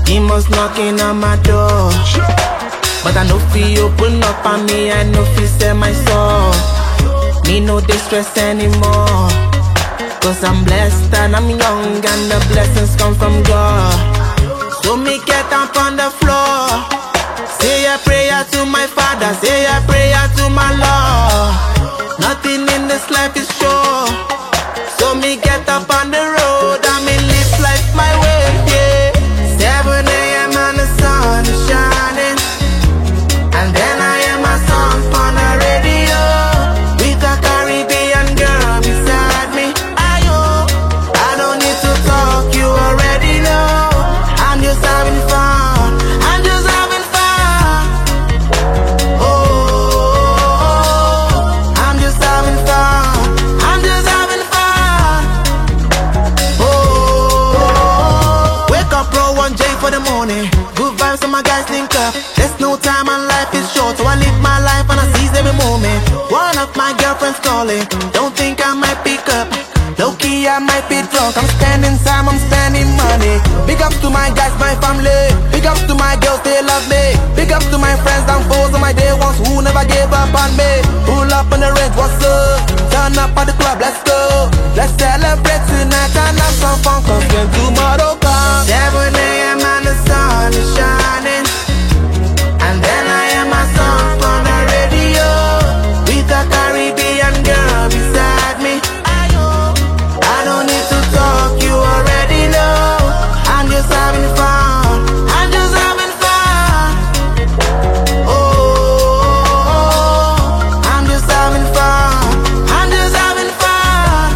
He must knocking on my door, but I know fi open up on me, I know fi sell my soul. Me no distress anymore, cause I'm blessed and I'm young and the blessings come from God. So me get up on the floor, say a prayer to my Father, say a prayer to my Lord. Nothing in this life is sure, so me get up on the road and me live life my way, yeah. 7 a.m. and the sun is shining, and then I hear my song on the radio, with a Caribbean girl beside me. I don't need to talk, you already know. I'm just having fun, I'm just having fun. Oh, I'm just having fun, I'm just having fun. Oh, wake up, roll 1J for the morning. Good vibes and my guys link up. There's no time and life is short, so I live my life and I seize every moment. One of my girlfriends calling, don't think I might pick up. Low key, I might be drunk. I'm spending time, I'm spending money. Big ups to my guys, my family. Big ups to my girls, they love me. Big ups to my friends and foes and my day ones who never gave up on me. Pull up on the range, what's up? Turn up at the club, let's go. Let's celebrate tonight and have some fun, cause when tomorrow comes, 7 a.m. and the sun is shining, and then I hear my song on the radio, with a Caribbean girl beside me. I don't need to talk, you already know. I'm just having fun, I'm just having fun. Oh, I'm just having fun, I'm just having fun.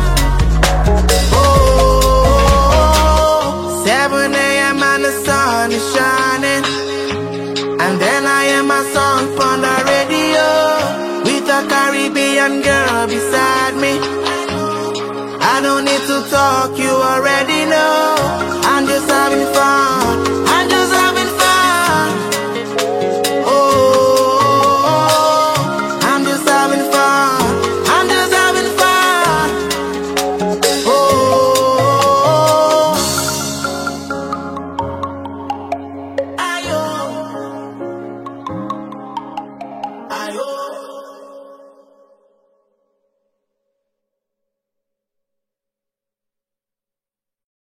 Oh, 7 a.m. and the sun is shining, and then I hear my song on the radio, with a Caribbean girl beside me. I don't need to talk, you already